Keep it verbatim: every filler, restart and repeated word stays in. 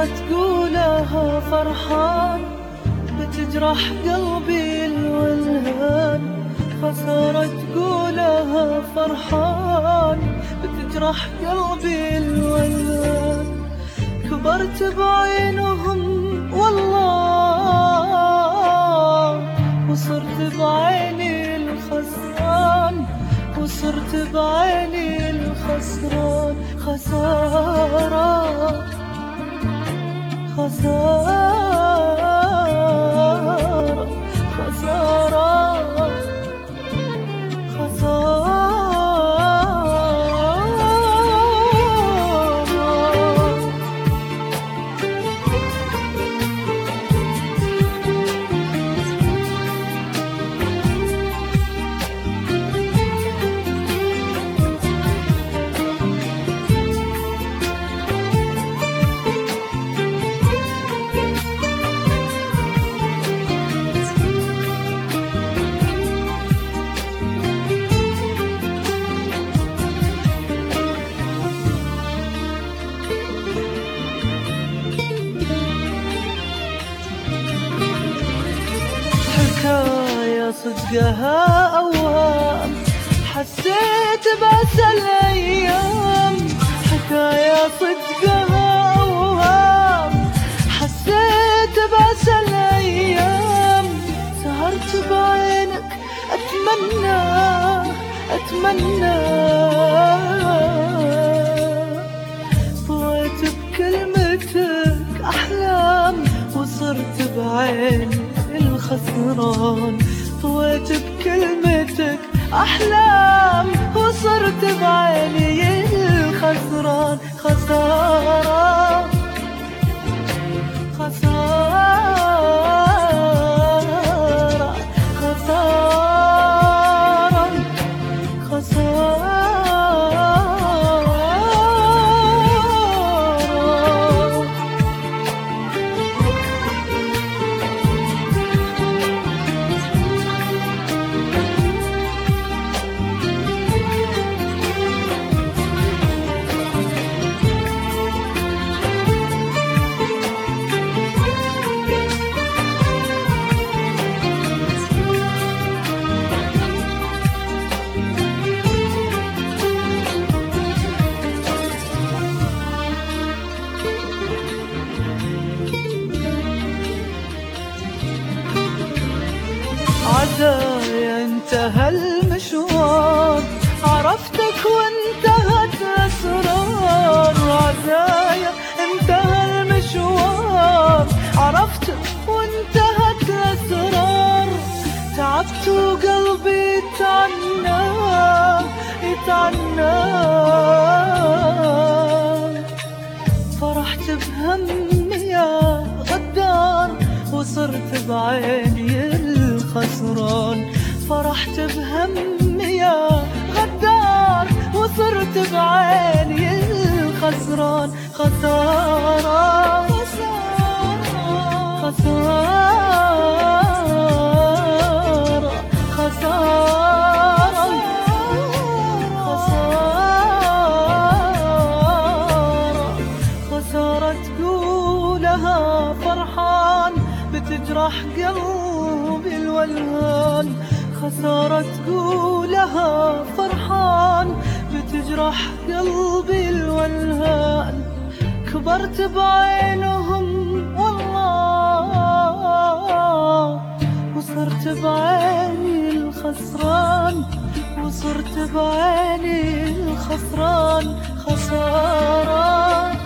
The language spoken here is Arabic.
خسارة تقولها فرحان بتجرح قلبي الولهان. خسارة تقولها فرحان بتجرح قلبي الولهان. كبرت بعينهم والله وصرت بعيني الخسران. وصرت بعيني الخسران. خسارة خسارة خسارة خسارة. حكاية صدقها أوهام حسيت بأس الأيام. حكاية صدقها أوهام حسيت بأس الأيام. سهرت بعينك أتمنى أتمنى طويت بكلمتك أحلام وصرت بعيني الخسران. طويت بكلمتك أحلام وصرت بعيني الخسران. خسارة خسارة خسارة خسارة. عزايا انتهى المشوار عرفتك وانتهت أسرار. عزايا انتهى المشوار عرفتك وانتهت الأسرار. تعبت وقلبي يتعنى يتعنى. فرحت بهمي يا غدار وصرت بعيني الخسران. فرحت بهمي يا غدار وصرت بعيني الخسران. خسارة خسارة خسارة خسارة خسارة تقولها فرحان بتجرح قلبي الولهان. خسارة تقولها فرحان بتجرح قلبي الولهان. كبرت بعينهم والله وصرت بعيني الخسران. وصرت بعيني الخسران. خسارة